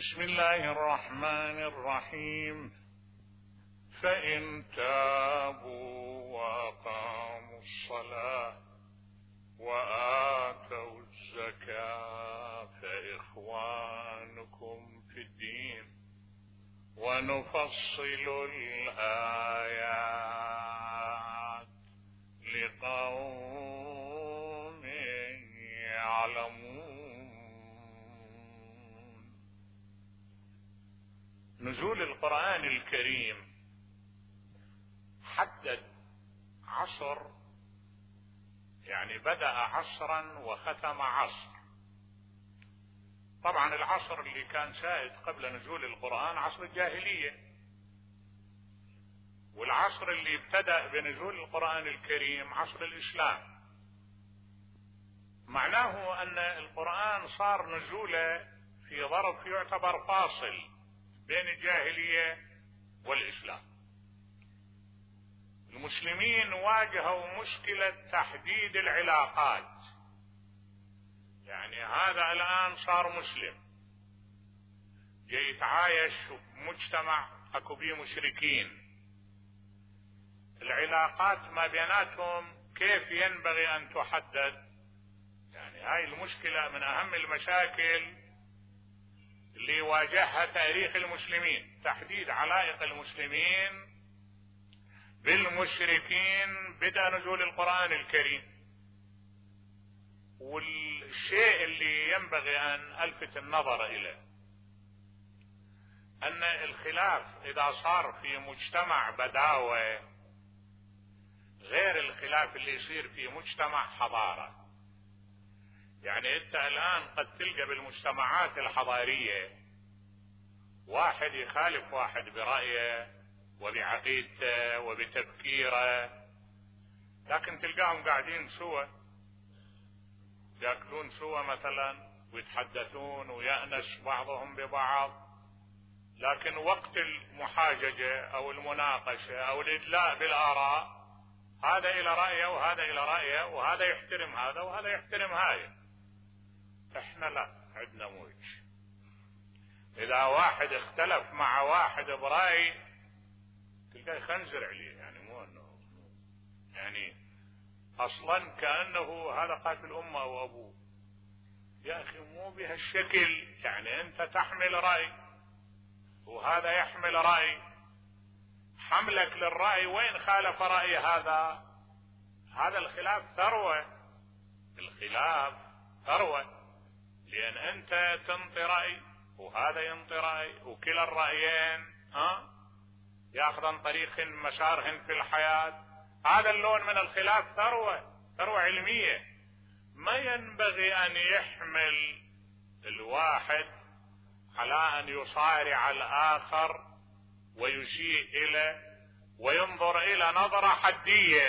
بسم الله الرحمن الرحيم. فإن تابوا وأقاموا الصلاة وآتوا الزكاة فإخوانكم في الدين ونفصل الآيات لقوم يعلمون. نزول القرآن الكريم حدد عصر، يعني بدأ عصرا وختم عصر. طبعا العصر اللي كان سائد قبل نزول القرآن عصر الجاهلية، والعصر اللي ابتدأ بنزول القرآن الكريم عصر الإسلام. معناه أن القرآن صار نزوله في ظرف يعتبر فاصل بين الجاهلية والإسلام. المسلمين واجهوا مشكلة تحديد العلاقات، يعني هذا الآن صار مسلم جاي يتعايش بمجتمع اكو بيه مشركين، العلاقات ما بيناتهم كيف ينبغي ان تحدد؟ يعني هاي المشكلة من اهم المشاكل اللي واجهها تاريخ المسلمين، تحديد علائق المسلمين بالمشركين بدأ نزول القرآن الكريم. والشيء اللي ينبغي ان الفت النظر اليه ان الخلاف اذا صار في مجتمع بداوة غير الخلاف اللي يصير في مجتمع حضارة. يعني انت الان قد تلقى بالمجتمعات الحضارية واحد يخالف واحد برأيه وبعقيدته وبتفكيره، لكن تلقاهم قاعدين سوا ياكلون سوا مثلا ويتحدثون ويأنس بعضهم ببعض، لكن وقت المحاججة او المناقشة او الادلاء بالآراء هذا الى رأيه وهذا الى رأيه، وهذا يحترم هذا وهذا يحترم هاي. احنا لا، عندنا موج. اذا واحد اختلف مع واحد برأي تلقاه يخنزر عليه، يعني مو انه يعني اصلا كأنه هذا قاتل امه او ابوه. يا اخي مو بهالشكل، يعني انت تحمل رأي وهذا يحمل رأي، حملك للرأي وين خالف رأي هذا الخلاف ثروة. الخلاف ثروة، لأن أنت تنطي رأي وهذا ينطي رأي وكلا الرأيين يأخذن طريق مسارهن في الحياة. هذا اللون من الخلاف ثروة علمية. ما ينبغي أن يحمل الواحد على أن يصارع الآخر ويسيء إليه وينظر إلى نظرة حدية.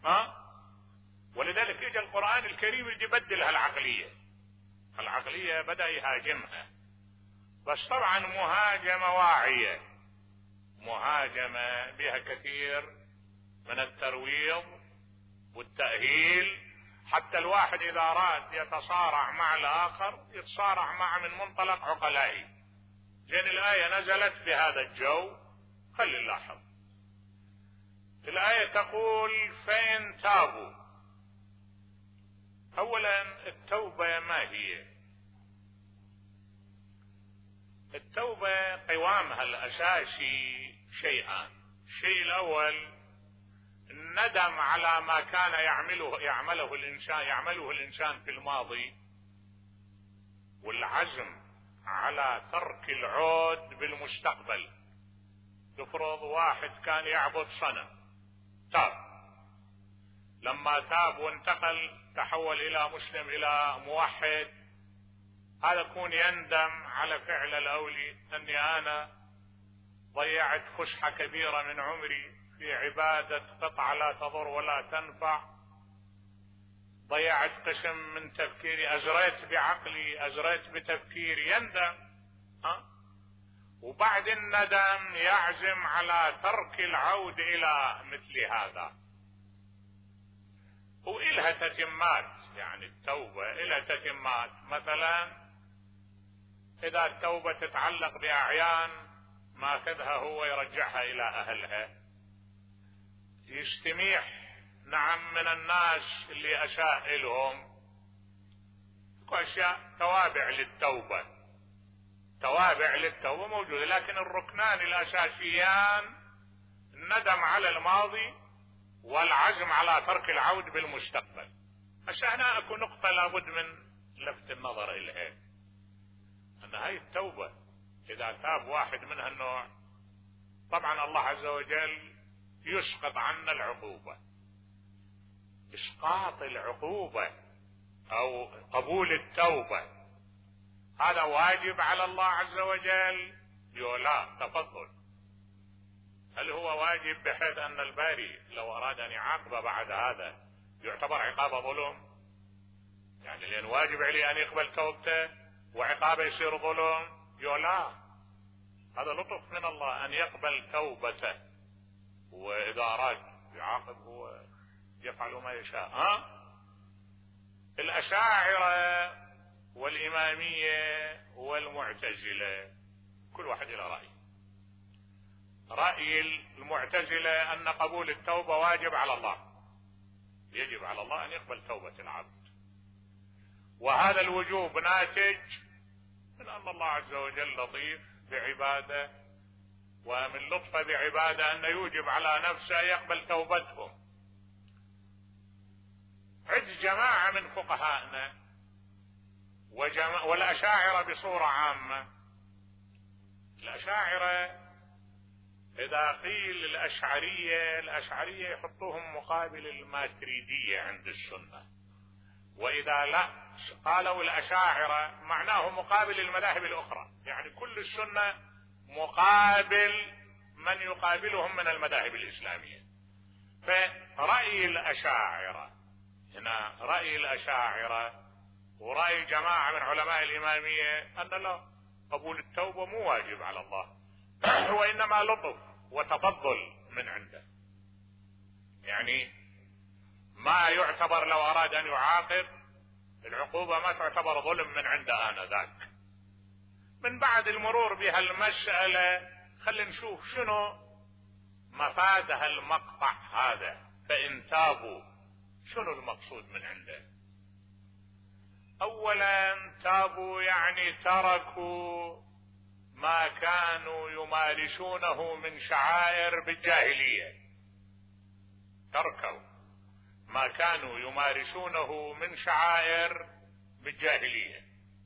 ولذلك يجي القرآن الكريم يبدل العقلية بدأ يهاجمها، بس طبعا مهاجمة واعية، مهاجمة بها كثير من الترويض والتأهيل، حتى الواحد إذا أراد يتصارع مع الآخر يتصارع معه من منطلق عقلائي. زين الآية نزلت بهذا الجو، خلي نلاحظ. الآية تقول فإن تابوا. أولا التوبة ما هي؟ التوبة قوامها الأساسي شيئان. الشيء الأول الندم على ما كان يعمله الإنسان في الماضي، والعزم على ترك العود بالمستقبل. تفرض واحد كان يعبد صنم تاب، لما تاب وانتقل تحول إلى مسلم إلى موحد، هذا يكون يندم على فعل الأولي أني أنا ضيعت فسحة كبيرة من عمري في عبادة قطعة لا تضر ولا تنفع، ضيعت قسم من تفكيري، أزريت بعقلي، أزريت بتفكيري، يندم. وبعد الندم يعزم على ترك العود إلى مثل هذا. وإلها تتمات، يعني التوبة إلها تتمات. مثلا إذا التوبة تتعلق بأعيان ماخذها هو يرجعها إلى أهلها. يستميح نعم من الناس اللي أساء لهم، أشياء توابع للتوبة موجودة، لكن الركنان الأساسيان الندم على الماضي والعزم على ترك العود بالمستقبل. هنا أكو نقطة لابد من لفت النظر إليها، أن هاي التوبة إذا تاب واحد من هالنوع طبعا الله عز وجل يسقط عنا العقوبة. إسقاط العقوبة أو قبول التوبة هذا واجب على الله عز وجل؟ لا، تفضل. هل هو واجب بحيث أن الباري لو أراد أن يعاقب بعد هذا يعتبر عقاب ظلم؟ يعني لأن واجب عليه أن يقبل توبته وعقابه يصير ظلم؟ لا، هذا لطف من الله أن يقبل توبته، وإذا أراد يعاقب هو يفعل ما يشاء. الأشاعرة والإمامية والمعتزلة كل واحد إلى رأي. رأي المعتزلة أن قبول التوبة واجب على الله، يجب على الله أن يقبل توبة العبد، وهذا الوجوب ناتج من أن الله عز وجل لطيف بعباده، ومن لطفه بعباده أن يوجب على نفسه يقبل توبتهم. عد جماعة من فقهائنا والأشاعرة بصورة عامة. الأشاعرة إذا قيل الأشعرية يحطوهم مقابل الماتريدية عند السنة، وإذا لا قالوا الأشاعرة معناه مقابل المذاهب الأخرى، يعني كل السنة مقابل من يقابلهم من المذاهب الإسلامية. فرأي الأشاعرة هنا، رأي الأشاعرة ورأي جماعة من علماء الإمامية أن لا، قبول التوبة مو واجب على الله، وإنما لطف وتفضل من عنده. يعني ما يعتبر لو أراد أن يعاقب العقوبة ما تعتبر ظلم من عنده آنذاك. من بعد المرور بهالمسألة خلينا نشوف شنو مفاد هالمقطع هذا. فإن تابوا شنو المقصود من عنده؟ أولا تابوا يعني تركوا ما كانوا يمارسونه من شعائر بالجاهلية، تركوا ما كانوا يمارسونه من شعائر بالجاهلية.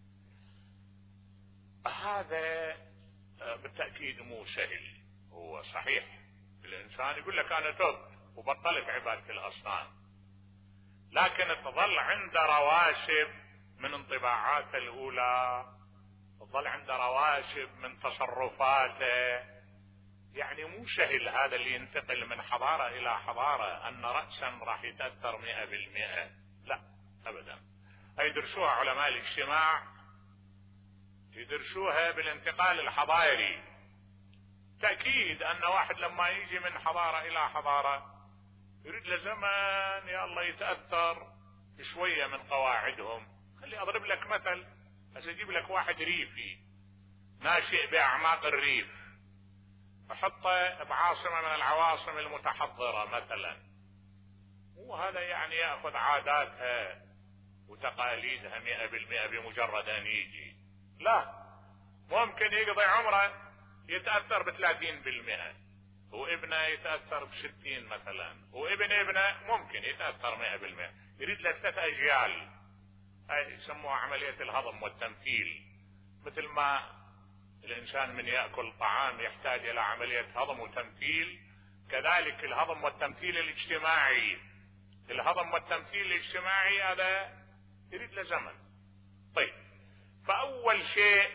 هذا بالتأكيد مو سهل. هو صحيح الإنسان يقول لك أنا تبت وبطلت عبادة الأصنام، لكن تظل عنده رواسب من انطباعاته الأولى، تظل عنده رواسب من تصرفاته. يعني مو سهل هذا اللي ينتقل من حضارة إلى حضارة أن رأسا راح يتأثر 100%، لا أبدا. يدرسوها علماء الاجتماع، يدرسوها بالانتقال الحضاري. تأكيد أن واحد لما يجي من حضارة إلى حضارة يريد له زمن يا الله يتأثر شوية من قواعدهم. خلي أضرب لك مثل، أجيب لك واحد ريفي ناشئ بأعماق الريف، أحطه بعاصمة من العواصم المتحضرة مثلا، وهذا يعني يأخذ عاداتها وتقاليدها 100% بمجرد أن يجي. لا، ممكن يقضي عمره يتأثر ب30%، وابنه يتأثر ب60 مثلا، وابن ابنه ممكن يتأثر 100%. يريد له 3 أجيال. هاي يسموها عملية الهضم والتمثيل. مثل ما الإنسان من يأكل طعام يحتاج إلى عملية هضم وتمثيل، كذلك الهضم والتمثيل الاجتماعي. الهضم والتمثيل الاجتماعي هذا يريد له زمن. طيب، فأول شيء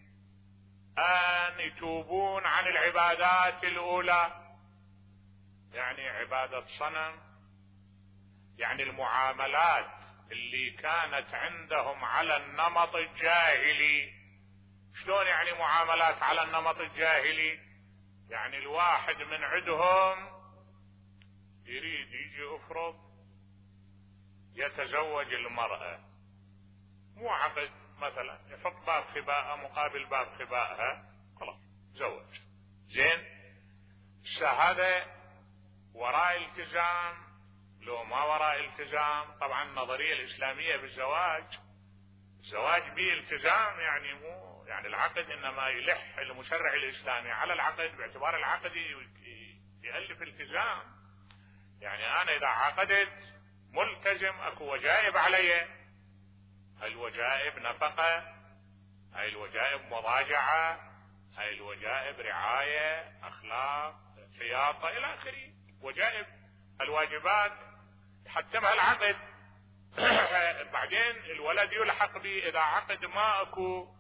أن يتوبون عن العبادات الأولى، يعني عبادة صنم، يعني المعاملات اللي كانت عندهم على النمط الجاهلي. شلون يعني معاملات على النمط الجاهلي؟ يعني الواحد من عندهم يريد يجي افرض يتزوج المرأة، مو عقد مثلا يحط باب خباء مقابل باب خباءها، خلاص زوج. زين، الشهادة وراء التزام لو ما وراء التزام؟ طبعا النظرية الإسلامية بالزواج، الزواج به التزام، يعني مو يعني العقد انما يلح المشرع الإسلامي على العقد باعتبار العقد يؤلف التزام. يعني انا اذا عقدت ملتزم، اكو وجائب علي، هاي الوجائب نفقة، هاي الوجائب مضاجعة، هاي الوجائب رعاية، اخلاق، حياطة الى اخره، وجائب الواجبات حتمها العقد. بعدين الولد يلحق به اذا عقد ما اكو،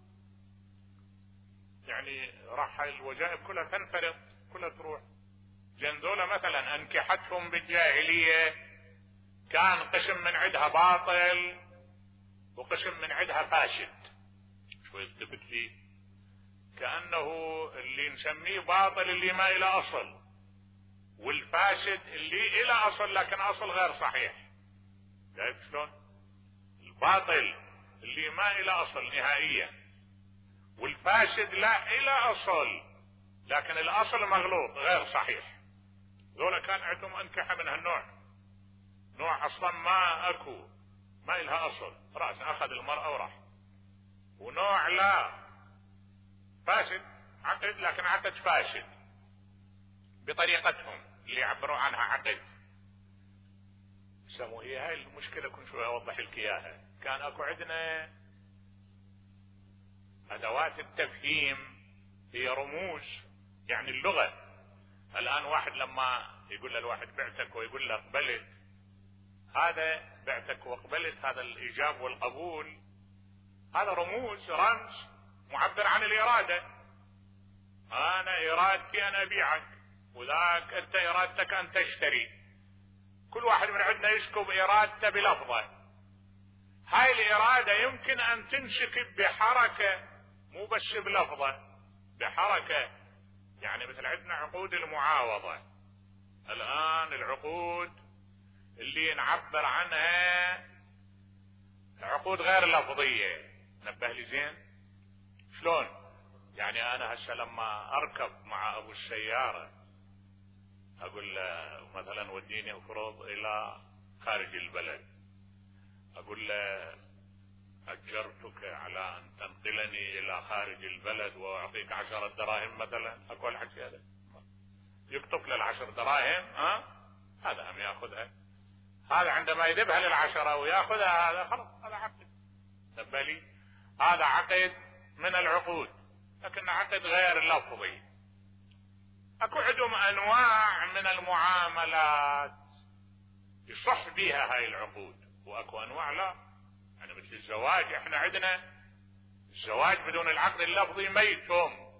يعني راح الوجائب كلها تنفرط، كلها تروح. جندولة مثلا انكحتهم بالجاهلية، كان قسم من عندها باطل وقسم من عندها فاسد. شوي التفت لي، كأنه اللي نسميه باطل اللي ما إلى أصل، والفاسد اللي إلى أصل لكن أصل غير صحيح. شايف شلون؟ الباطل اللي ما إلى أصل نهائيا، والفاسد لا إلى أصل لكن الأصل مغلوط غير صحيح. ذولا كان عندهم أنكحة من هالنوع، نوع أصلا ما أكو، ما إلها أصل، رأس أخذ المرأة وراح. ونوع لا، فاسد، عقد لكن عقد فاسد بطريقتهم اللي يعبروا عنها عقد. سموا هي هاي المشكلة، كنت شوي أوضح لك إياها. كان أكو عندنا أدوات التفهيم هي رموز، يعني اللغة. الآن واحد لما يقول للواحد بعتك ويقول له قبلت، هذا بعتك وقبلت، هذا الإيجاب والقبول، هذا رموز، رمز معبر عن الإرادة. أنا إرادتي أن أبيعك، وذاك أنت إرادتك أن تشتري. كل واحد من عندنا يسكب إرادته بلفظة. هاي الإرادة يمكن أن تنسكب بحركة، مو بس بلفظة، بحركة. يعني مثل عندنا عقود المعاوضة الآن، العقود اللي نعبر عنها عقود غير لفظية. نبه لي زين شلون؟ يعني أنا هسه لما أركب مع أبو السيارة أقول له مثلا وديني أفرض إلى خارج البلد، أقول له أجرتك على أن تنقلني إلى خارج البلد وأعطيك 10 دراهم مثلا، أقول الحكي هذا يكتب له 10 دراهم، هذا هم يأخذها. هذا عندما يذبها لل10 ويأخذها، هذا خلاص هذا عقد. نبالي هذا عقد من العقود لكن عقد غير لفظي. اكو عندهم انواع من المعاملات يصح بها هاي العقود، واكو انواع لا. يعني مثل الزواج، احنا عندنا الزواج بدون العقد اللفظي ميتهم.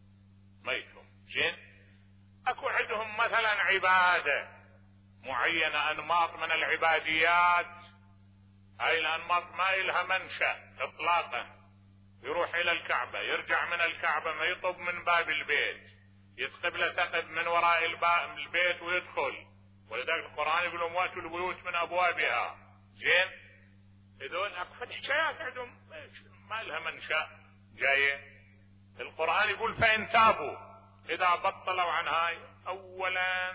زين، اكو عندهم مثلا عبادة معينة، انماط من العباديات، هاي الانماط ما إلها منشأ اطلاقا. يروح الى الكعبة، يرجع من الكعبة ما يطب من باب البيت، يتقبل ثقب من وراء البيت ويدخل. ولذلك القرآن يقول واتوا البيوت من ابوابها. زين، هذول اكو حكايات عندهم ما لها منشأ جاية. القرآن يقول فإن تابوا، اذا بطلوا عن هاي، اولا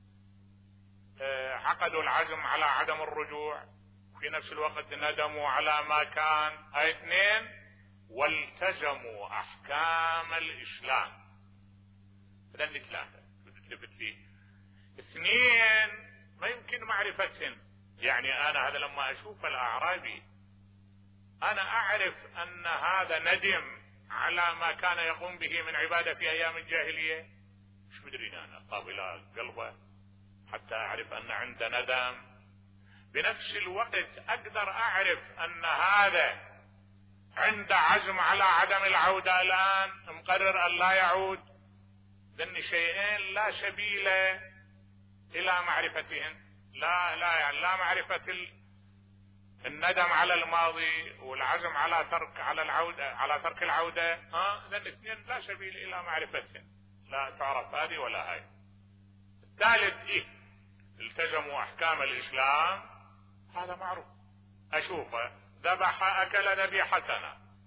عقدوا العزم على عدم الرجوع، في نفس الوقت ندموا على ما كان. هاي 2، والتزموا احكام الاسلام. هذا 3 تثبت فيه. 2 ما يمكن معرفتهن. يعني انا هذا لما اشوف الاعرابي انا اعرف ان هذا ندم على ما كان يقوم به من عبادة في ايام الجاهلية. مش مدري انا قابل قلبه حتى اعرف ان عنده ندم. بنفس الوقت اقدر اعرف ان هذا عنده عزم على عدم العودة الان، مقرر ان لا يعود. ذن شيئين لا سبيل الى معرفتهن. يعني لا معرفة الندم على الماضي والعزم على ترك العودة. ذن 2 لا سبيل الى معرفتهن، لا تعرف هذه ولا هاي. الثالث التزموا احكام الاسلام، هذا معروف. اشوفه ذبح اكل ذبيحتنا،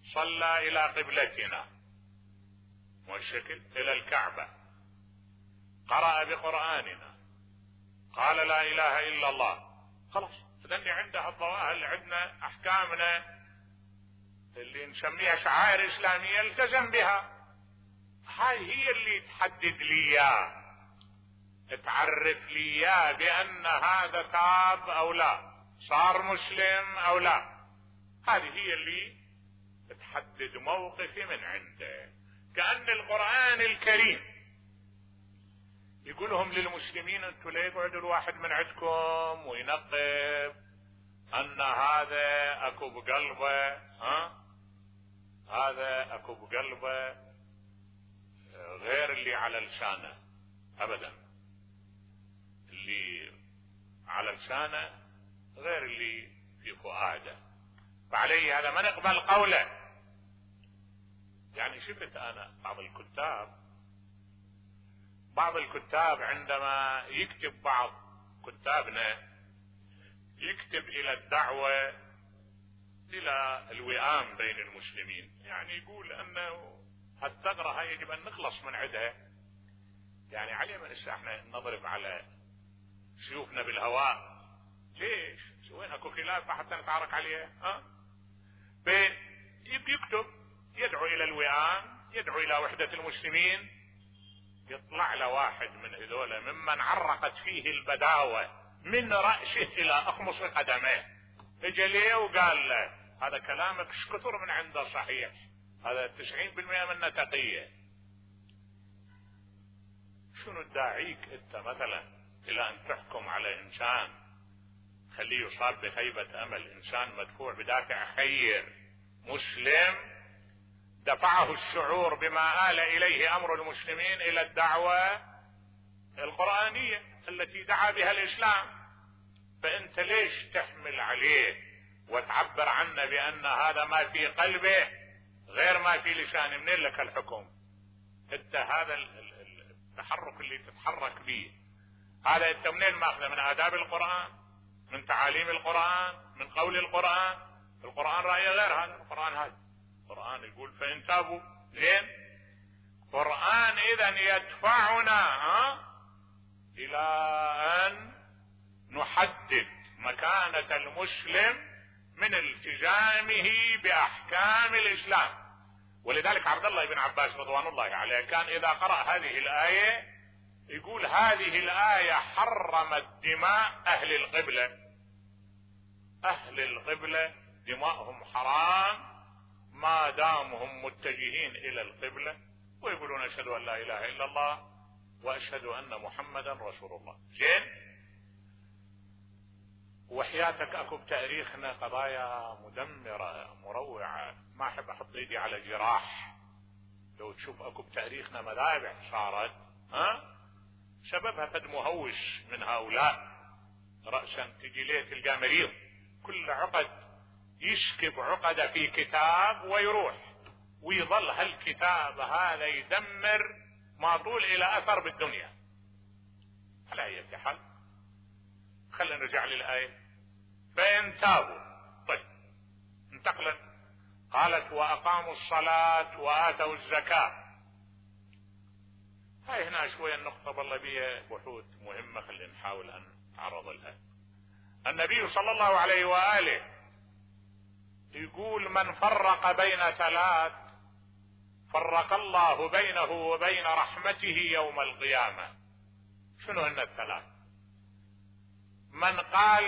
صلى إلى قبلتنا والشكل إلى الكعبة، قرأ بقرآننا، قال لا إله إلا الله، خلاص لأن عندها الظواهر، عندنا أحكامنا اللي نسميها شعائر إسلامية التزم بها. هاي هي اللي تحدد لي إياه، تعرف لي إياه بأن هذا تاب أو لا، صار مسلم أو لا. هذه هي اللي تحدد موقفي من عنده. كأن القرآن الكريم يقولهم للمسلمين انتوا ليه يقعدوا الواحد من عندكم وينقب ان هذا اكو بقلبه، هذا اكو بقلبه غير اللي على لسانه، ابدا اللي على لسانه غير اللي في فؤاده، فعليه هذا ما نقبل قوله. يعني شفت انا بعض الكتاب عندما يكتب بعض كتابنا يكتب الى الدعوة الى الوئام بين المسلمين، يعني يقول انه هالثغرة هاي يجب ان نخلص من عندها، يعني عليه ما احنا نضرب على سيوفنا بالهواء، ليش؟ وين اكو خلاف حتى نتعارك عليها؟ يكتب يدعو الى الوئام، يدعو الى وحدة المسلمين، يطلع له واحد من هذول ممن عرقت فيه البداوة من رأسه الى اخمص قدميه، اجى ليه وقال له هذا كلامك ايش كثر من عنده صحيح، هذا 90% منه تقية. شنو تداعيك انت مثلا الى ان تحكم على انسان خليه يصاب بخيبة امل، انسان مدفوع بدافع خير مسلم دفعه الشعور بما آل إليه أمر المسلمين إلى الدعوة القرآنية التي دعا بها الإسلام، فأنت ليش تحمل عليه وتعبر عنه بأن هذا ما في قلبه غير ما في لسانه؟ منين لك الحكم؟ انت هذا التحرك اللي تتحرك به هذا انت منين ماخذه؟ من آداب القرآن، من تعاليم القرآن، من قول القرآن. القرآن رأيه غير هذا، القرآن هذا القرآن يقول فإن تابوا زين. قرآن إذن يدفعنا إلى أن نحدد مكانة المسلم من التزامه بأحكام الإسلام. ولذلك عبد الله بن عباس رضوان الله عليه كان إذا قرأ هذه الآية يقول هذه الآية حرمت دماء أهل القبلة، أهل القبلة دماءهم حرام ما دامهم متجهين الى القبلة ويقولون اشهد ان لا اله الا الله واشهد ان محمدا رسول الله. زين، وحياتك اكو بتاريخنا قضايا مدمرة مروعة، ما احب احط ايدي على جراح. لو تشوف اكو بتاريخنا مذابح صارت سببها فد مهوش من هؤلاء، رأسا تجي ليه تلقى مريض كل عقد يشكب عقد في كتاب ويروح ويظل هالكتاب هذا يدمر ما طول الى اثر بالدنيا. على اي حال خلينا نرجع للآية. فإن تابوا، طيب انتقلت قالت وأقاموا الصلاة وآتوا الزكاة. هاي هنا شوية النقطة بالله بيها بحوث مهمة، خلينا نحاول أن نعرض لها. النبي صلى الله عليه وآله يقول من فرق بين ثلاث فرق الله بينه وبين رحمته يوم القيامة. شنو هن الثلاث؟ من قال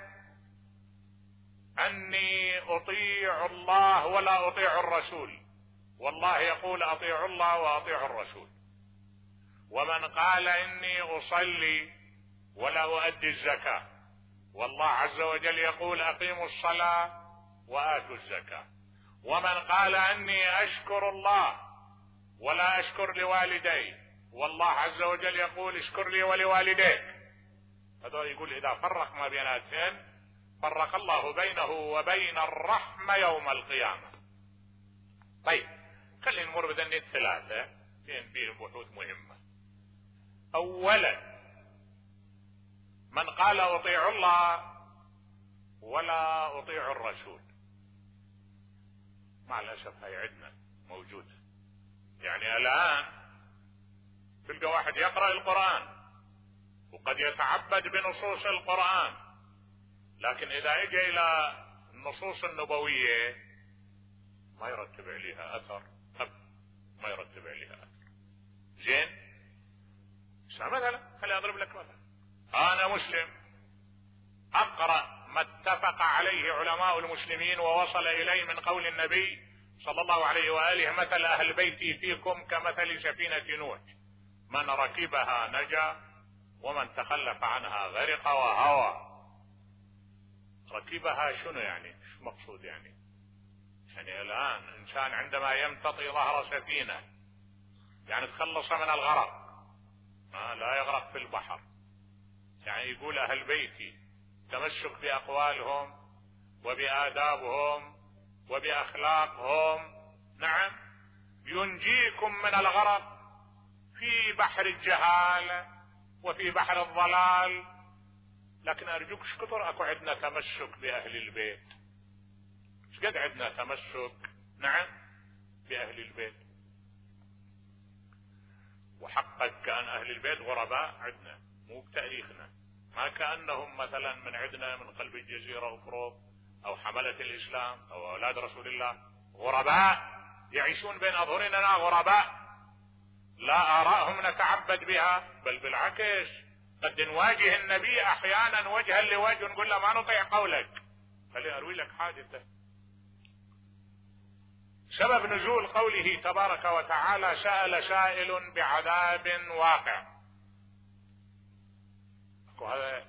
أني أطيع الله ولا أطيع الرسول، والله يقول أطيع الله وأطيع الرسول. ومن قال إني أصلي ولا أؤدي الزكاة، والله عز وجل يقول أقيموا الصلاة وآتوا الزكاة. ومن قال أني أشكر الله ولا أشكر لوالدي، والله عز وجل يقول اشكر لي ولوالديك. هذا يقول إذا فرق ما بين الاثنين فرق الله بينه وبين الرحمة يوم القيامة. طيب خلينا نمر بذني الثلاثة فيه بحوث مهمة. أولا من قال أطيع الله ولا أطيع الرسول، مع الأسف هي عندنا موجودة. يعني الآن تلقى واحد يقرأ القرآن وقد يتعبد بنصوص القرآن، لكن إذا اجى إلى النصوص النبوية ما يرتب عليها أثر، ما يرتب عليها أثر. زين، مثلا خليني أضرب لك مثلا. أنا مسلم أقرأ ما اتفق عليه علماء المسلمين ووصل إلي من قول النبي صلى الله عليه وآله: مثل أهل بيتي فيكم كمثل سفينة نوح، من ركبها نجا ومن تخلف عنها غرق وهوى. ركبها شنو يعني؟ شو مقصود يعني الآن إنسان عندما يمتطي ظهر سفينة يعني تخلص من الغرق، لا يغرق في البحر. يعني يقول أهل بيتي تمسك بأقوالهم وبآدابهم وبأخلاقهم، نعم، ينجيكم من الغرق في بحر الجهالة وفي بحر الضلال. لكن أرجوك شكثر أكو عندنا تمسك بأهل البيت، شقد عندنا تمسك، نعم، بأهل البيت. وحقا كان أهل البيت غرباء عندنا، مو بتاريخنا، ما كأنهم مثلا من عندنا من قلب الجزيرة أفروض أو حملة الإسلام أو أولاد رسول الله، غرباء يعيشون بين أظهرنا، غرباء لا آرائهم نتعبد بها، بل بالعكس قد نواجه النبي أحيانا وجها لوجه ونقول له ما نطيع قولك. خليني أروي لك حادثة. سبب نزول قوله تبارك وتعالى: سأل سائل بعذاب واقع. وهذا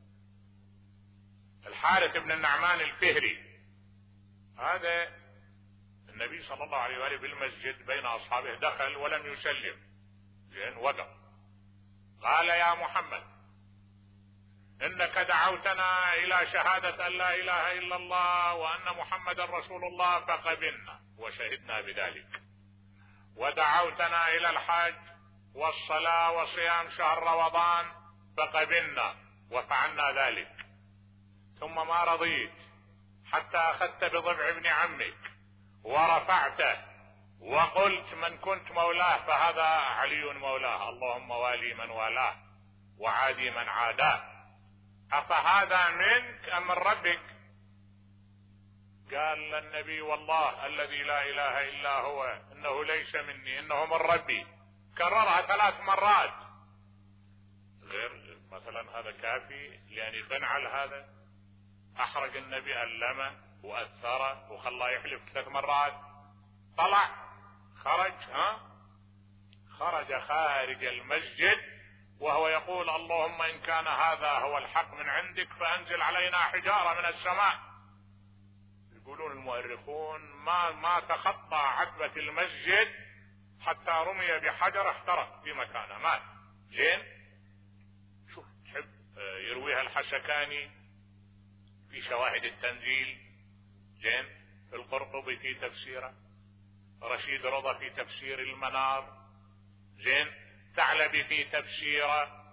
الحارث بن النعمان الفهري، هذا النبي صلى الله عليه وآله بالمسجد بين أصحابه دخل ولم يسلم، زين، وقف قال: يا محمد، إنك دعوتنا إلى شهادة أن لا إله إلا الله وأن محمد رسول الله فقبلنا وشهدنا بذلك، ودعوتنا إلى الحج والصلاة وصيام شهر رمضان فقبلنا وفعلنا ذلك، ثم ما رضيت حتى أخذت بضبع ابن عمك ورفعته وقلت: من كنت مولاه فهذا علي مولاه، اللهم والي من والاه وعادي من عاداه، أفهذا منك أم من ربك؟ قال النبي: والله الذي لا إله إلا هو إنه ليس مني إنه من ربي. كررها 3 مرات. غير مثلا هذا كافي لأن يقنع على هذا؟ أحرج النبي، علمه وأثره وخلاه يحلف 3 مرات. طلع خرج خارج المسجد وهو يقول: اللهم إن كان هذا هو الحق من عندك فأنزل علينا حجارة من السماء. يقولون المؤرخون ما تخطى عتبة المسجد حتى رمي بحجر احترق في مكانه، مات. زين، شوف تحب يرويها الحسكاني في شواهد التنزيل، زين، القرطبي في تفسيره، رشيد رضا في تفسير المنار، زين، ثعلبي في تفسيره،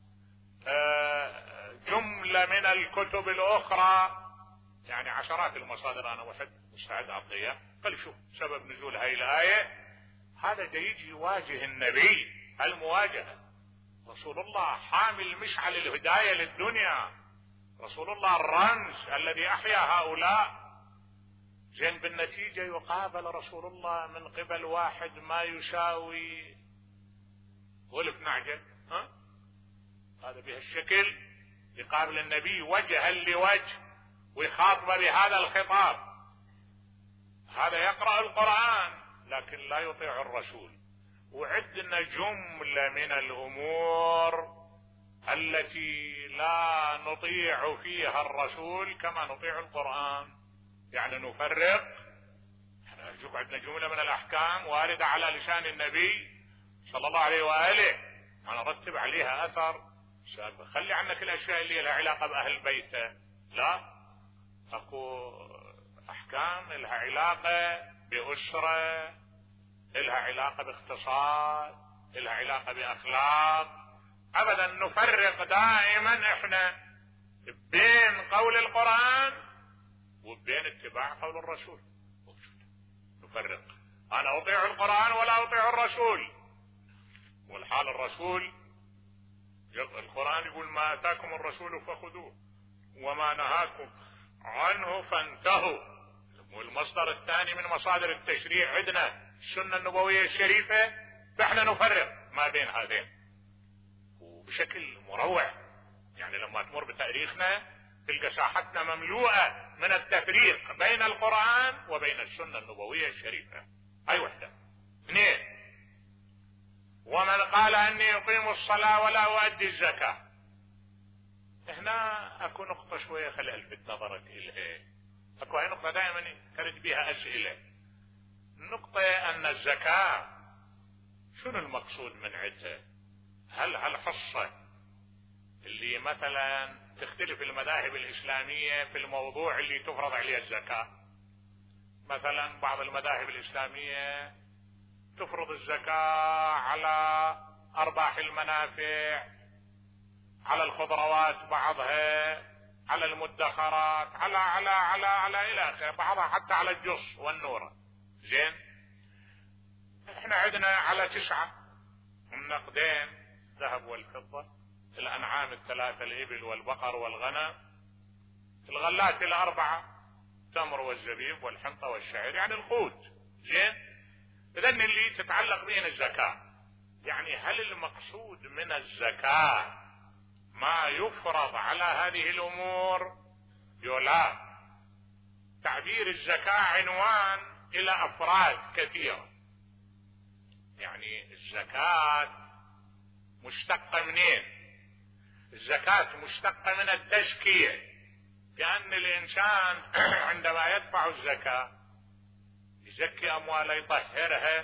جملة من الكتب الأخرى، يعني عشرات المصادر، أنا واحد مستعد أعطيها. قال شوف سبب نزول هاي الآية، هذا دا يجي يواجه النبي، المواجهة. رسول الله حامل مشعل الهداية للدنيا، رسول الله الرمز الذي أحيا هؤلاء. زين، بالنتيجة يقابل رسول الله من قبل واحد ما يساوي غلف نعجة، هذا بهالشكل يقابل النبي وجها لوجه ويخاطب بهذا الخطاب. هذا يقرأ القرآن لكن لا يطيع الرسول. وعندنا جملة من الأمور التي لا نطيع فيها الرسول كما نطيع القرآن، يعني نفرق. نشوف عندنا جملة من الأحكام واردة على لسان النبي صلى الله عليه وآله ما نرتب عليها أثر. خلي عنك الأشياء اللي لها علاقة بأهل بيته، لا، أكو أحكام لها علاقة بأسرة، لها علاقة باقتصاد، لها علاقة بأخلاق. أبدا نفرق دائما إحنا بين قول القرآن وبين اتباع قول الرسول. نفرق. أنا أطيع القرآن ولا أطيع الرسول، والحال الرسول القرآن يقول ما أتاكم الرسول فخذوه وما نهاكم عنه فانتهوا. والمصدر الثاني من مصادر التشريع عندنا السنة النبوية الشريفة، فإحنا نفرق ما بين هذين وبشكل مروع. يعني لما تمر بتاريخنا تلقى ساحتنا مملوءة من التفريق بين القرآن وبين السنة النبوية الشريفة. هاي وحدة. اثنين، ومن قال اني اقيم الصلاة ولا اؤدي الزكاة. هنا اكو نقطة شوية خلي الفت نظرك اليها، اكو هاي نقطة دائما ترد بها اسئلة. النقطة ان الزكاة شنو المقصود من عدها؟ هل هالحصة اللي مثلا تختلف المذاهب الاسلامية في الموضوع اللي تفرض عليه الزكاة، مثلا بعض المذاهب الاسلامية تفرض الزكاة على ارباح المنافع، على الخضروات بعضها، على المدخرات، على الى اخره، بعضها حتى على الجص والنورة. زين، احنا عندنا على 9 النقدين، الذهب والفضة، الانعام 3، الابل والبقر والغنم، الغلات 4، التمر والزبيب والحنطة والشعير، يعني القوت. زين، اذن اللي تتعلق بين الزكاة، يعني هل المقصود من الزكاة ما يفرض على هذه الامور؟ يولا، تعبير الزكاة عنوان الى افراد كثيرة. يعني الزكاة مشتقة منين؟ الزكاة مشتقة من التزكية، كأن الانسان عندما يدفع الزكاة يزكي امواله، يطهرها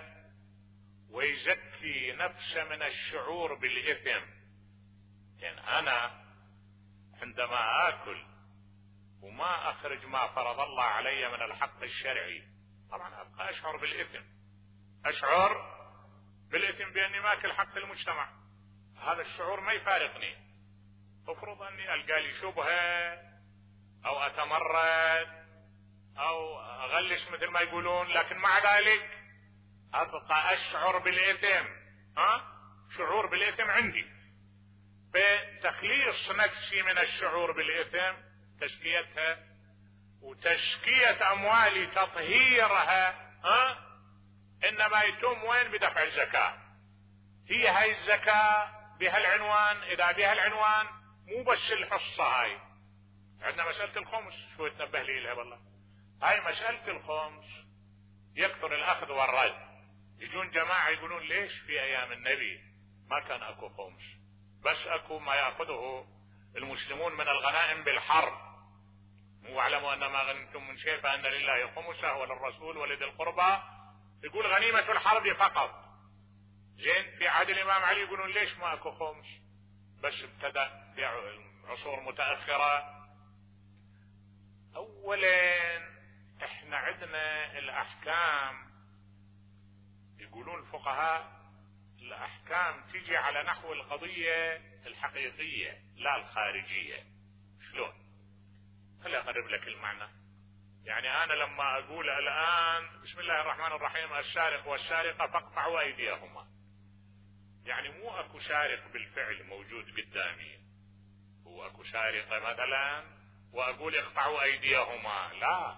ويزكي نفسه من الشعور بالاثم. يعني انا عندما اكل وما اخرج ما فرض الله علي من الحق الشرعي، طبعا ابقى اشعر بالاثم، اشعر بالاثم باني ماكل حق المجتمع. هذا الشعور ما يفارقني. افرض اني القى لي شبهه او اتمرد او اغلس مثل ما يقولون، لكن مع ذلك ابقى اشعر بالاثم. شعور بالاثم عندي، فتخليص نفسي من الشعور بالاثم، تزكيتها وتزكية اموالي، تطهيرها، انما يتم وين؟ بدفع الزكاة. هي هاي الزكاة بهالعنوان. اذا بهالعنوان مو بس الحصة، هاي عندنا مسألة الخمس، شو تنبه لي لها والله. هاي مسألة الخمس يكثر الاخذ والرد. يجون جماعة يقولون ليش في ايام النبي ما كان اكو خمس، بس اكو ما ياخذه المسلمون من الغنائم بالحرب. واعلموا ان ما غنمتم من شيء فان لله خمسه وللرسول ولذي القربى. يقول غنيمة الحرب فقط. زين، في عهد الامام علي يقولون ليش ما اكو خمس، بس ابتدأ في عصور متأخرة. اولا احنا عندنا الاحكام، يقولون الفقهاء الاحكام تيجي على نحو القضية الحقيقية لا الخارجية. شلون؟ خلي اقرب لك المعنى. يعني انا لما اقول الان بسم الله الرحمن الرحيم السارق والسارقة فاقطعوا ايديهما، يعني مو اكو سارق بالفعل موجود قدامي، هو اكو سارقة مثلا واقول اقطعوا ايديهما، لا.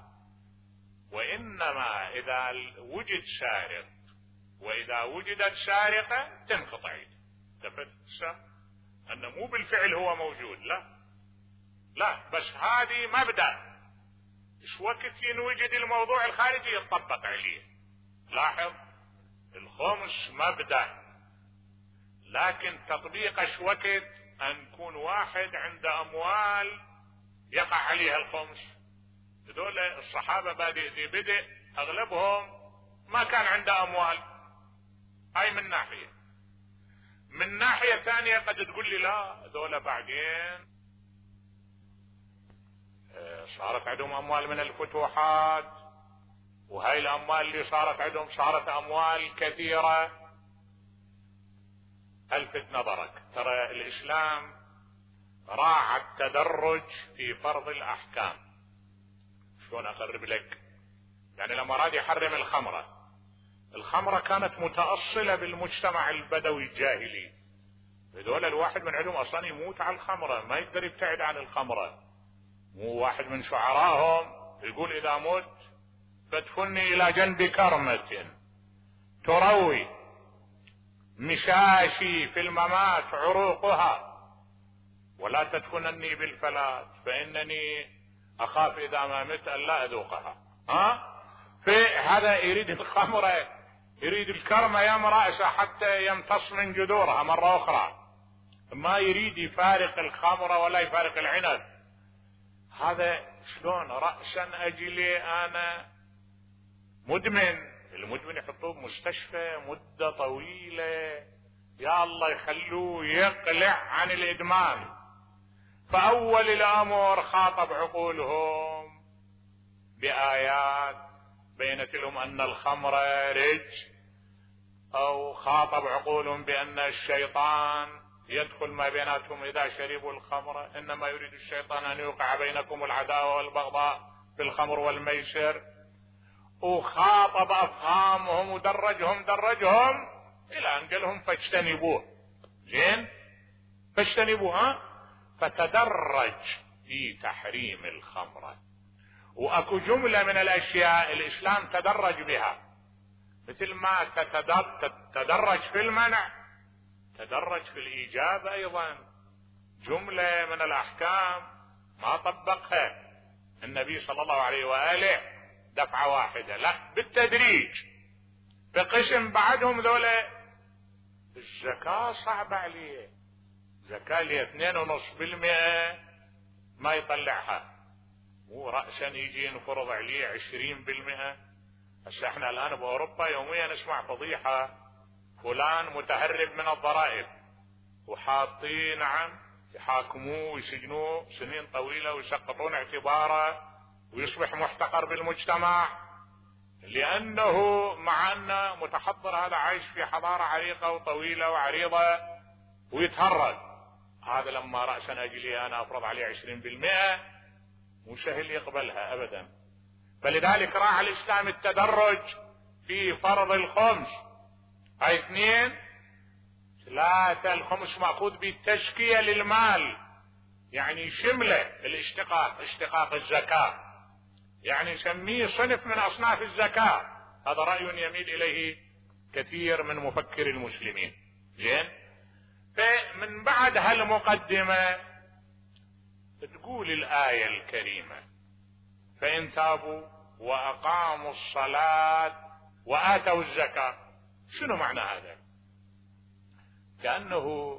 وانما اذا وجد سارق واذا وجدت سارقة تنقطع ايده. تفت انه مو بالفعل هو موجود، لا بس هذه مبدأ. ايش وقت ينوجد الموضوع الخارجي يطبق عليه. لاحظ، الخمس مبدأ، لكن تطبيق ايش وقت؟ ان يكون واحد عنده اموال يقع عليها الخمس. هذول الصحابة بدء اغلبهم ما كان عنده اموال. هاي من ناحية. من ناحية ثانية قد تقول لي لا، هذول بعدين صارت عندهم اموال من الفتوحات، وهاي الاموال اللي صارت عندهم صارت اموال كثيرة. الفت نظرك، ترى الاسلام راعى التدرج في فرض الاحكام. شلون اقرب لك يعني لما أراد يحرم الخمرة كانت متأصلة بالمجتمع البدوي الجاهلي. هذول الواحد من عندهم أصلا يموت على الخمرة، ما يقدر يبتعد عن الخمرة. مو واحد من شعراهم يقول إذا مت فادفني إلى جنب كرمة تروي مشاشي في الممات عروقها، ولا تدفنني بالفلات فإنني أخاف إذا ما مت أن لا أذوقها. فهذا يريد الخمرة، يريد الكرمة يم رأسه حتى يمتص من جذورها مرة أخرى، ما يريد يفارق الخمرة ولا يفارق العنب. هذا شلون رأسا أجلي أنا مدمن؟ المدمن يحطوه بمستشفى مدة طويلة، يا الله يخلوه يقلع عن الإدمان. فأول الأمر خاطب عقولهم بآيات بينت لهم أن الخمر رج، أو خاطب عقولهم بأن الشيطان يدخل ما بيناتهم إذا شربوا الخمر، إنما يريد الشيطان أن يوقع بينكم العداوة والبغضاء في الخمر والميسر. وخاطب أفهامهم ودرجهم إلى أن قالهم فاجتنبوه. زين، فاجتنبوها. فتدرج في تحريم الخمر. وأكو جملة من الأشياء الإسلام تدرج بها، مثل ما تدرج في المنع تدرج في الإيجاب أيضا. جملة من الأحكام ما طبقها النبي صلى الله عليه وآله دفعة واحدة، لا، بالتدريج. بقسم بعدهم ذولا الزكاة صعبة عليه، زكاة اللي 2.5% ما يطلعها، مو رأسا يجي ينفرض عليه 20%. هسه احنا الآن بأوروبا يوميا نسمع فضيحة، فلان متهرب من الضرائب وحاطين يحاكموه ويسجنوه سنين طويلة ويسقطون اعتباره ويصبح محتقر بالمجتمع، لأنه مع أنه متحضر هذا عايش في حضارة عريقة وطويلة وعريضة ويتهرب. هذا لما رأسا أجلي أنا أفرض عليه 20% مو سهل يقبلها أبدا. فلذلك راعى الإسلام التدرج في فرض الخمس. هاي 2 3 الخمس مأخوذ بالتزكية للمال، يعني شملة الاشتقاق، اشتقاق الزكاة، يعني يسميه صنف من أصناف الزكاة. هذا رأي يميل إليه كثير من مفكر المسلمين. زين، فمن بعد هالمقدمة تقول الآية الكريمة فإن تابوا وأقاموا الصلاة وآتوا الزكاة. شنو معنى هذا؟ كأنه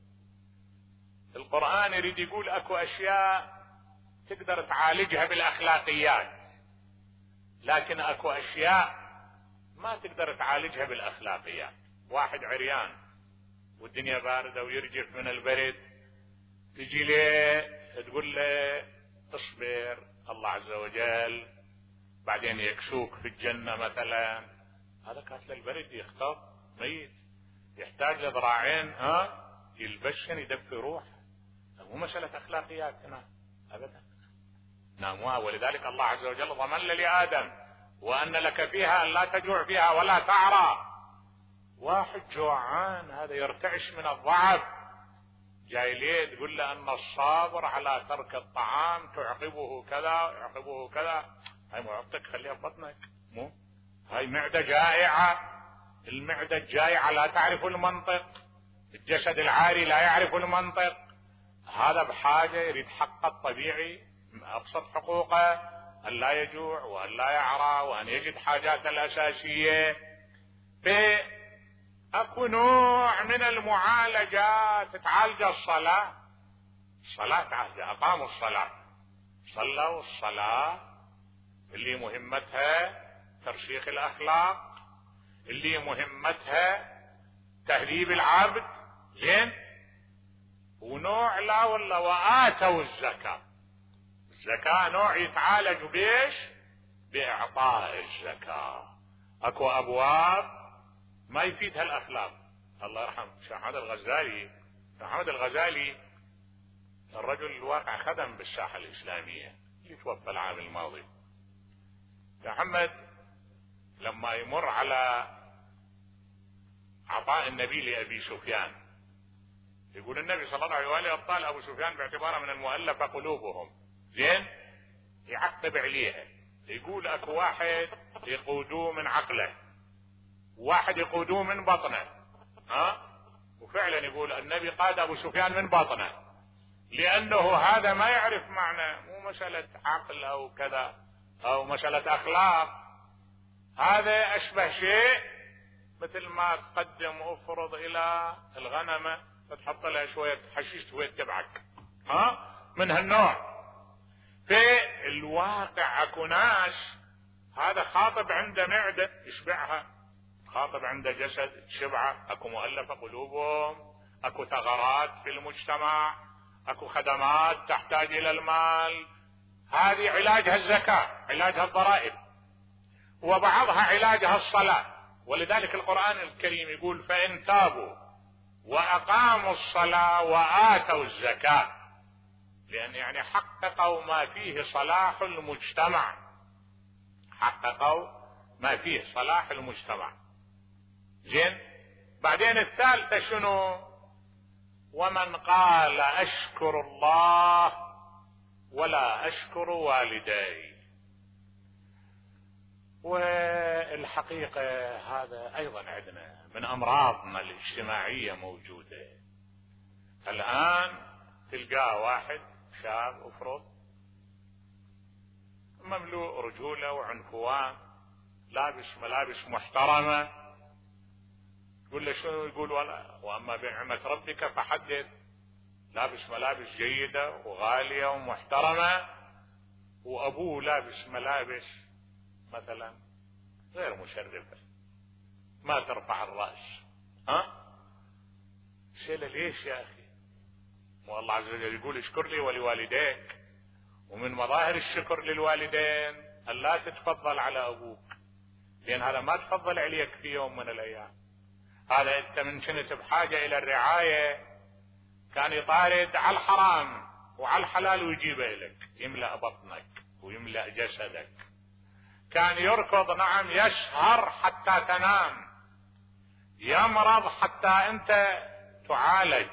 القرآن يريد يقول أكو أشياء تقدر تعالجها بالأخلاقيات، لكن أكو أشياء ما تقدر تعالجها بالأخلاقيات. واحد عريان والدنيا باردة ويرجف من البرد، تجي له تقول له اصبر الله عز وجل بعدين يكسوك في الجنة مثلا، هذا كاتل البرد يخطب ميت يحتاج لذراعين يلبسن يدفي روحه. مو مسألة أخلاقيات هنا أبدا. نعم، ولذلك الله عز وجل ضمن لآدم وأن لك فيها أن لا تجوع فيها ولا تعرى. واحد جوعان هذا يرتعش من الضعف، جاي ليه تقول له أن الصابر على ترك الطعام تعقبه كذا يعقبه كذا. هاي معطك خليها ببطنك، مو هاي معدة جائعة. المعدة الجائعة لا تعرف المنطق، الجسد العاري لا يعرف المنطق. هذا بحاجة يريد حق الطبيعي أبسط حقوقه أن لا يجوع وأن لا يعرى وأن يجد حاجاته الأساسية. فأكو نوع من المعالجات تعالج الصلاة تعالج. أقاموا الصلاة، صلوا الصلاة اللي مهمتها ترسيخ الأخلاق، اللي مهمتها تهذيب العبد. زين، ونوع لا والله وآتوا الزكاة. الزكاة نوع يتعالج بيش بإعطاء الزكاة. أكو أبواب ما يفيدها الأخلاق. الله يرحم شيخ محمد الغزالي الرجل الواقع خدم بالساحة الإسلامية، يتوفى العام الماضي. محمد لما يمر على عطاء النبي لأبي سفيان، يقول النبي صلى الله عليه وآله أبطال أبو سفيان باعتباره من المؤلفة قلوبهم، زين، يعقب عليها، يقول اكو واحد يقودوه من عقله، واحد يقودوه من بطنه، وفعلا يقول النبي قاد ابو سفيان من بطنه، لانه هذا ما يعرف معنى، مو مسألة عقل او كذا او مسألة اخلاق، هذا اشبه شيء مثل ما تقدم افرض الى الغنمة فتحط لها شوية حشيش وتتبعك، من هالنوع. في الواقع اكو ناس هذا خاطب عنده معدة يشبعها، خاطب عنده جسد تشبعه، اكو مؤلفة قلوبهم، اكو ثغرات في المجتمع، اكو خدمات تحتاج الى المال، هذه علاجها الزكاة، علاجها الضرائب، وبعضها علاجها الصلاة. ولذلك القرآن الكريم يقول فإن تابوا وأقاموا الصلاة وآتوا الزكاة، لأن يعني حققوا ما فيه صلاح المجتمع، حققوا ما فيه صلاح المجتمع، زين. بعدين الثالثة شنو؟ ومن قال أشكر الله ولا أشكر والدي. والحقيقة هذا أيضا عندنا من أمراضنا الاجتماعية موجودة الآن. تلقاه واحد شاب افرض مملوء رجولة وعنفوان، لابس ملابس محترمة، يقول له شنو؟ يقول واما بنعمة ربك فحدث، لابس ملابس جيدة وغالية ومحترمة، وابوه لابس ملابس مثلا غير مشرفة ما ترفع الرأس، شيله ليش يا اخي؟ والله عز وجل يقول اشكر لي ولوالديك، ومن مظاهر الشكر للوالدين ألا تتفضل على أبوك، لأن هذا ما تفضل عليك في يوم من الأيام، هذا أنت من كنت بحاجة إلى الرعاية كان يطارد على الحرام وعلى الحلال ويجيبه لك، يملأ بطنك ويملأ جسدك، كان يركض، نعم، يسهر حتى تنام، يمرض حتى أنت تعالج،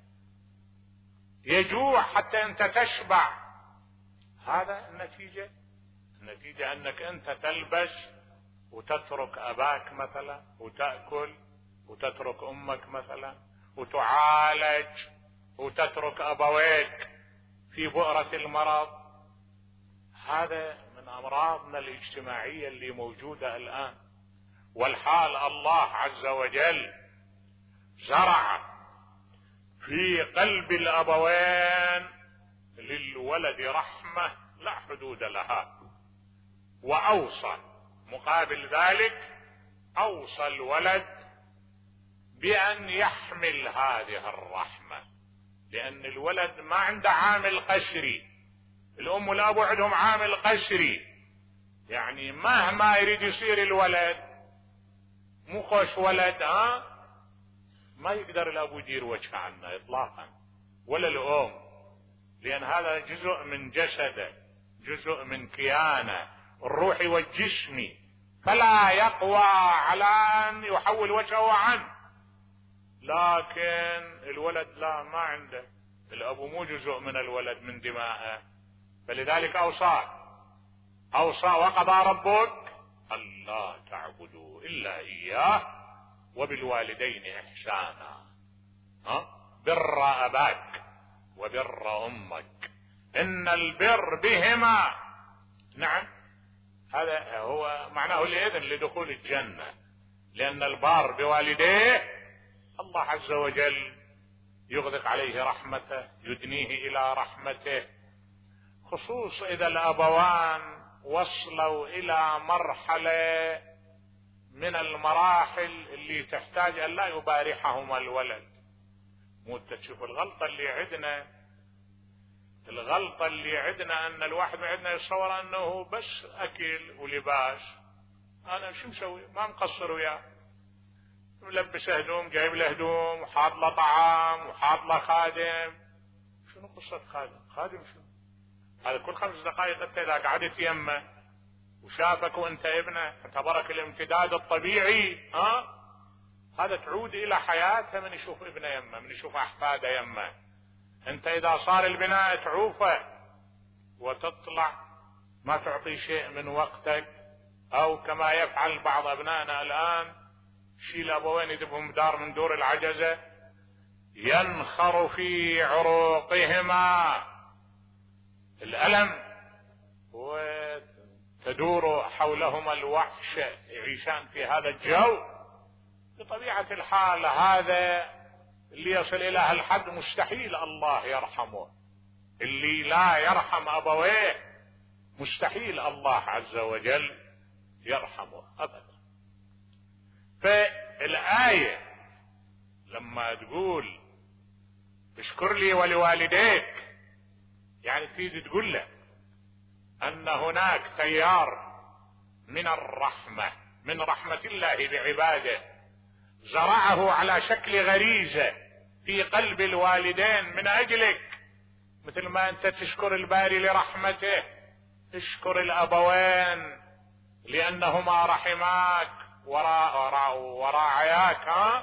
يجوع حتى أنت تشبع. هذا النتيجة أنك أنت تلبس وتترك أباك مثلا وتأكل، وتترك أمك مثلا وتعالج، وتترك أبويك في بؤرة المرض. هذا من أمراضنا الاجتماعية اللي موجودة الآن. والحال الله عز وجل زرع في قلب الأبوين للولد رحمة لا حدود لها، وأوصى مقابل ذلك، أوصى الولد بأن يحمل هذه الرحمة، لأن الولد ما عنده عامل قشري، الأم والأب عندهم عامل قشري، يعني مهما يريد يصير الولد مو خوش ولد، ما يقدر الأب يدير وجهه عنه إطلاقا ولا الأم، لأن هذا جزء من جسده، جزء من كيانه الروحي والجسمي، فلا يقوى على أن يحول وجهه عنه. لكن الولد لا، ما عنده، الأب مو جزء من الولد من دماءه، فلذلك أوصى وقضى ربك ألا تعبدوا إلا إياه وبالوالدين إحسانا، بر أباك وبر أمك إن البر بهما، نعم، هذا هو معناه الإذن لدخول الجنة، لأن البار بوالديه الله عز وجل يغدق عليه رحمته، يدنيه إلى رحمته، خصوص إذا الأبوان وصلوا إلى مرحلة من المراحل اللي تحتاج أن لا يبارحهما الولد. مو تشوف الغلطة اللي عندنا أن الواحد عندنا يتصور أنه بس أكل ولباس، أنا شو مسوي؟ ما مقصر وياه، ملبس هدوم، جايب له هدوم، وحاط له طعام، وحاط له خادم. شنو قصة خادم شنو؟ هذا كل 5 دقائق انت اذا قعدت يمه وشافك وانت ابنه، اعتبرك الامتداد الطبيعي، هذا تعود الى حياته من يشوف ابنه يمه، من يشوف احفاده يمه. انت اذا صار البناء تعوفه وتطلع ما تعطي شيء من وقتك، او كما يفعل بعض ابنائنا الان، شيل ابوين يذبهم دار من دور العجزة، ينخر في عروقهما الألم وتدور حولهما الوحش، يعيشان في هذا الجو. بطبيعة الحال هذا اللي يصل إلى هالحد مستحيل الله يرحمه. اللي لا يرحم أبويه مستحيل الله عز وجل يرحمه أبدا. فالآية لما تقول اشكر لي ولوالديك، يعني تريد تقول له أن هناك تيار من الرحمة، من رحمة الله بعباده، زرعه على شكل غريزة في قلب الوالدين من أجلك، مثل ما أنت تشكر الباري لرحمته، تشكر الأبوين لأنهما رحماك وراعياك.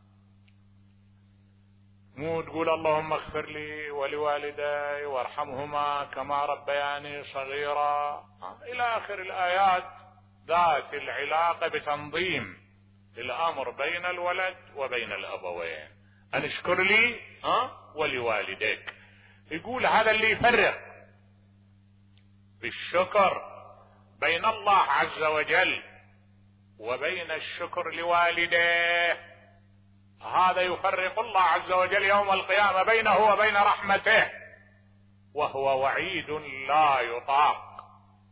مو تقول اللهم اغفر لي ولوالدي وارحمهما كما ربياني صغيرا إلى آخر الآيات ذات العلاقة بتنظيم الأمر بين الولد وبين الأبوين. أن اشكر لي ولوالديك. يقول هذا اللي يفرق بالشكر بين الله عز وجل وبين الشكر لوالديه، هذا يفرق الله عز وجل يوم القيامة بينه وبين رحمته، وهو وعيد لا يطاق.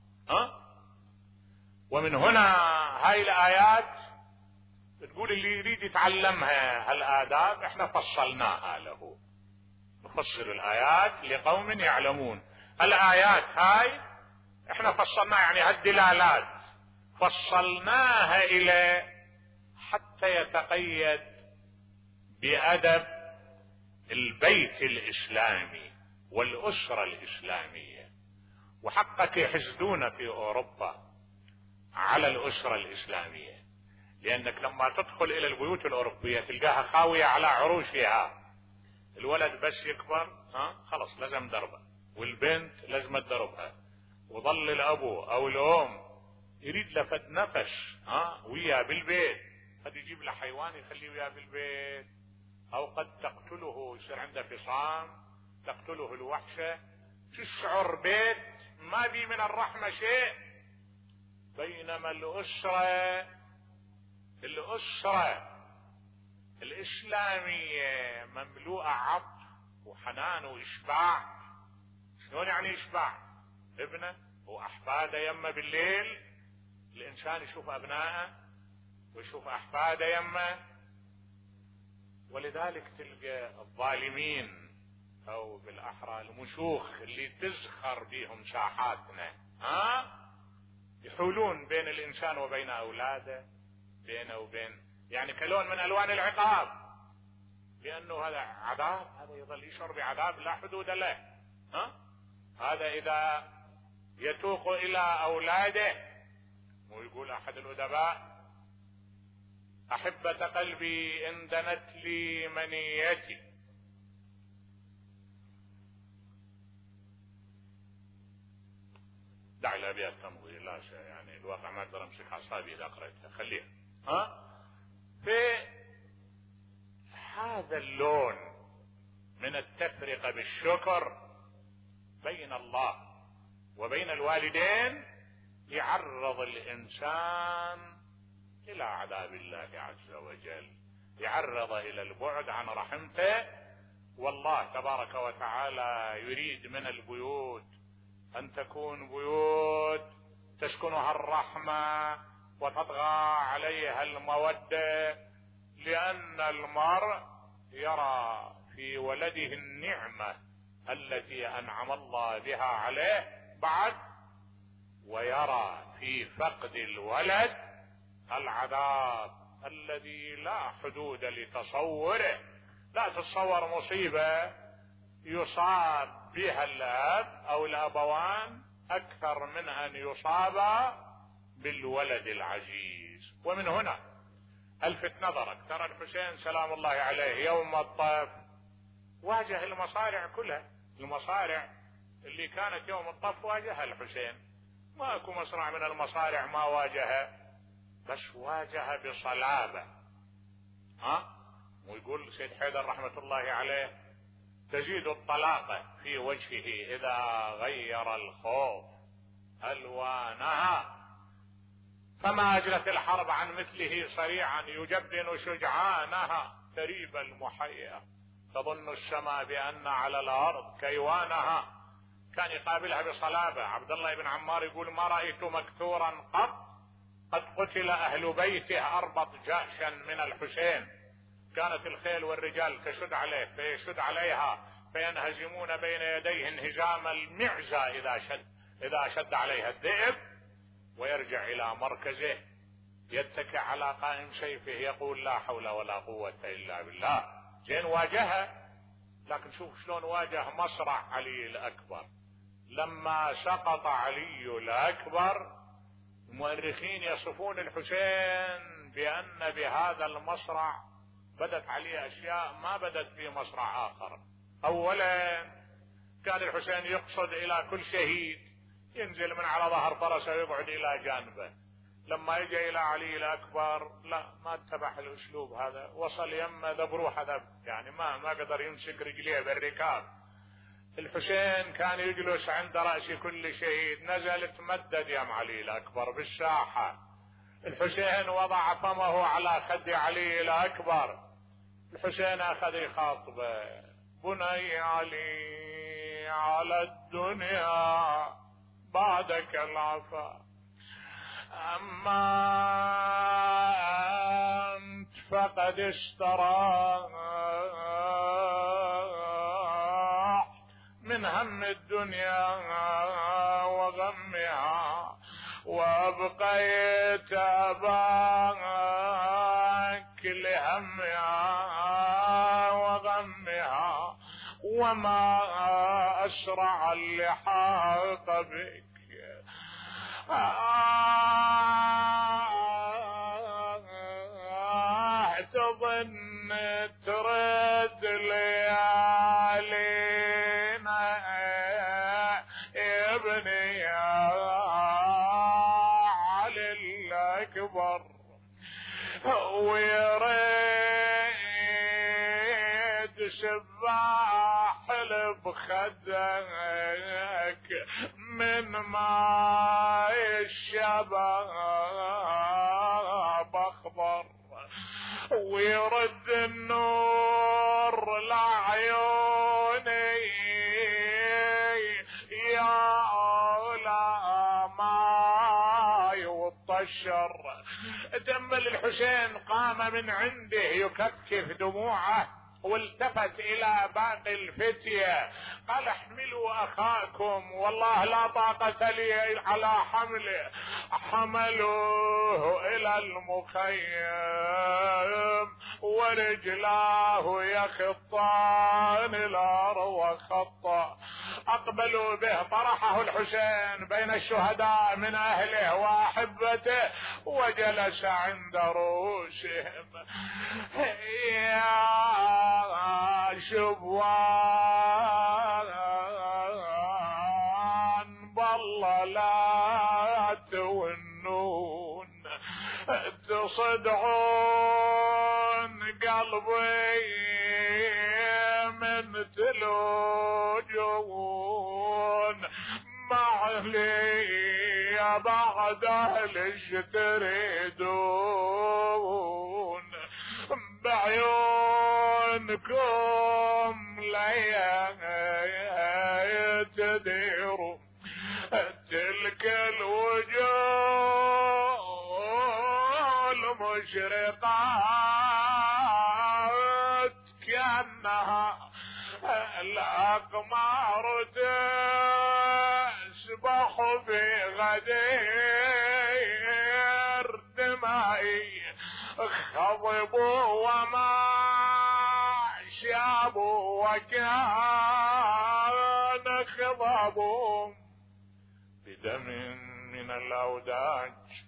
ومن هنا هاي الآيات تقول اللي يريد يتعلمها هالآداب احنا فصلناها له، نفصل الآيات لقوم يعلمون. الآيات هاي احنا فصلناها، يعني هالدلالات فصلناها إلى حتى يتقيد بأدب البيت الإسلامي والأسرة الإسلامية. وحقك يحسدون في أوروبا على الأسرة الإسلامية، لأنك لما تدخل إلى البيوت الأوروبية تلقاها خاوية على عروشها. الولد بس يكبر خلص لازم دربه، والبنت لازم تدربها، وظل الأبو أو الأم يريد لفت نفس وياه بالبيت، قد يجيب له حيوان يخليه وياه بالبيت، أو قد تقتله، يصير عنده فصام تقتله الوحشة. تشعر بيت ما بي من الرحمة شيء. بينما الأسرة الإسلامية مملوءة عطف وحنان وإشباع. شلون يعني إشباع؟ ابنه وأحفاده يمه بالليل، الإنسان يشوف أبنائه ويشوف أحفاده يمه. ولذلك تلقى الظالمين أو بالأحرى المشوخ اللي تزخر بهم ساحاتنا يحولون بين الإنسان وبين أولاده، بينه وبين، يعني كلون من ألوان العقاب، لأنه هذا عذاب، هذا يظل يشعر بعذاب لا حدود له. هذا إذا يتوق إلى أولاده. ويقول أحد الأدباء أحبة قلبي إن دنت لي منيتي، دع الأبيات تمضي، لا شيء يعني الواقع ما أقدر أمسك أعصابي إذا قرأتها، خليها. في هذا اللون من التفرقة بالشكر بين الله وبين الوالدين يعرض الإنسان إلى عذاب الله عز وجل، يعرض إلى البعد عن رحمته. والله تبارك وتعالى يريد من البيوت أن تكون بيوت تسكنها الرحمة وتطغى عليها المودة، لأن المرء يرى في ولده النعمة التي أنعم الله بها عليه بعد، ويرى في فقد الولد العذاب الذي لا حدود لتصوره. لا تتصور مصيبة يصاب بها الأب أو الأبوان أكثر من أن يصاب بالولد العزيز. ومن هنا الفت نظرك، ترى الحسين سلام الله عليه يوم الطف واجه المصارع كلها، المصارع اللي كانت يوم الطف واجهها الحسين، ماكو مصرع من المصارع ما واجهها، بس واجه بصلابة. ويقول سيد حيدر رحمة الله عليه: تزيد الطلاقة في وجهه إذا غير الخوف ألوانها، فما أجلت الحرب عن مثله صريعا يجبن شجعانها، تريب المحيا تظن السماء بأن على الأرض كيوانها. كان يقابلها بصلابة. عبد الله بن عمار يقول: ما رأيت مكثورا قد قتل أهل بيته أربط جأشا من الحسين. كانت الخيل والرجال تشد عليه فيشد عليها فينهزمون بين يديه انهزام المعزى إذا شد عليها الذئب، ويرجع إلى مركزه يتكئ على قائم سيفه يقول: لا حول ولا قوة إلا بالله. زين واجهها، لكن شوف شلون واجه مصرع علي الأكبر. لما سقط علي الأكبر المؤرخين يصفون الحسين بأن بهذا المصرع بدت عليه أشياء ما بدت في مصرع آخر. أولا كان الحسين يقصد إلى كل شهيد ينزل من على ظهر فرسه ويقعد إلى جانبه. لما يجي إلى علي الأكبر لا، ما اتبع الأسلوب هذا، وصل يمه ذبروه ذب، يعني ما قدر يمسك رجليه بالركاب. الحسين كان يجلس عند رأس كل شهيد، نزل تمدد يم علي الأكبر بالساحة. الحسين وضع فمه على خد علي الأكبر. الحسين أخذ يخاطبه: بني علي على الدنيا بعدك العفا، أما أنت فقد استراح من هم الدنيا وغمها، وابقيت أباك لهمها وغمها، وما أسرع اللحاق بك. تظن ترد ليالينا ابني علي الأكبر، ويريد سباح بخدك من ماء الشباب أخضر، ويرد النور لعيوني يا لا ما يطشر. تأمل الحسين قام من عنده يكفكف دموعه، والتفت الى باقي الفتية قال: احملوا اخاكم والله لا طاقة لي على حمله. حملوه الى المخيم ورجلاه يخطان الارض خطا. اقبلوا به، طرحه الحسين بين الشهداء من اهله واحبته وجلس عند رؤوسهم. يا شبوان بالله لا تونون، تصدعون قلبي من تلوجون، معلي بعد اهلش تريدون، بعيونكم ليا تديروا تلك الوجوه المشرقات كأنها الأقمار تسبح في غدير دمائي، خضبوا وما شابوا وكان خضبهم بدم من الأوداج